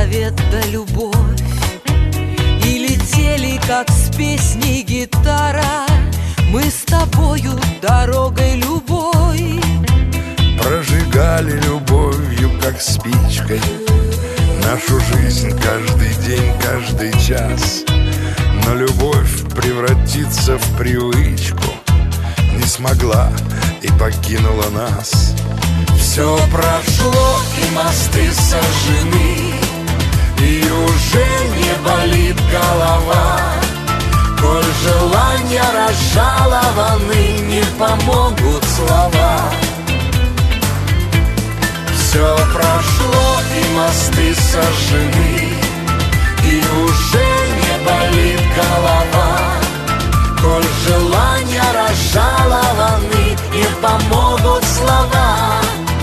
свет да любовь, и летели, как с песней гитара, мы с тобою дорогой любой. Прожигали любовью, как спичкой, нашу жизнь каждый день, каждый час. Но любовь превратиться в привычку не смогла и покинула нас. Все прошло, и мосты сожжены, и уже не болит голова. Коль желания разжалованы, не помогут слова. Все прошло, и мосты сожжены, и уже не болит голова. Коль желания разжалованы, не помогут слова.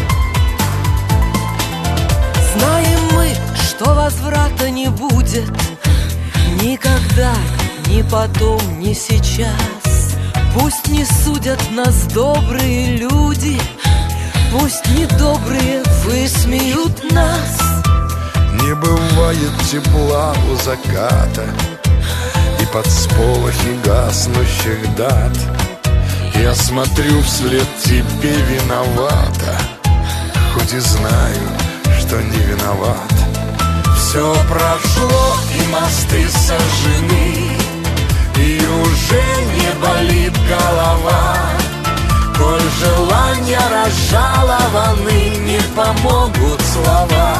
Знаем мы, что возврата не будет никогда, ни потом, ни сейчас. Пусть не судят нас добрые люди, пусть недобрые высмеют нас. Не бывает тепла у заката и под сполохи гаснущих дат. Я смотрю вслед тебе виновата, хоть и знаю, что не виноват. Все прошло, и мосты сожжены, и уже не болит голова. Коль желания разжалованы, не помогут слова.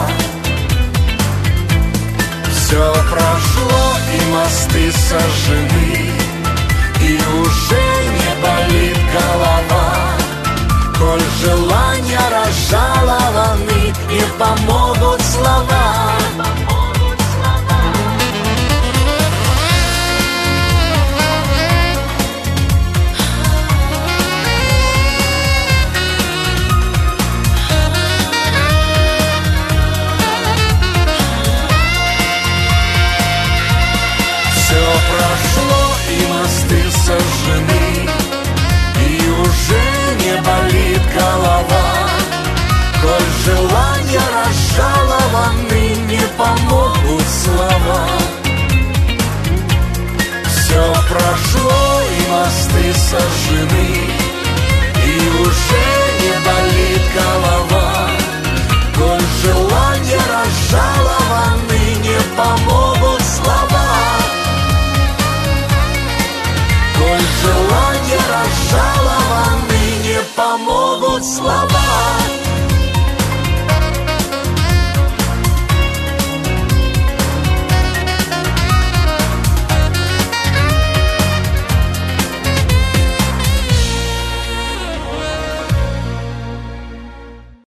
Все прошло, и мосты сожжены, и уже не болит голова. Коль желания разжалованы, не помогут слова. Все прошло, и мосты сожжены, и уже не болит голова. Коль желания разжалованы, не помогут слова. Все прошло, и мосты сожжены, и уже не болит голова. Коль желания разжалованы, не помогут слова. Коль желания разжалованы, не помогут слова.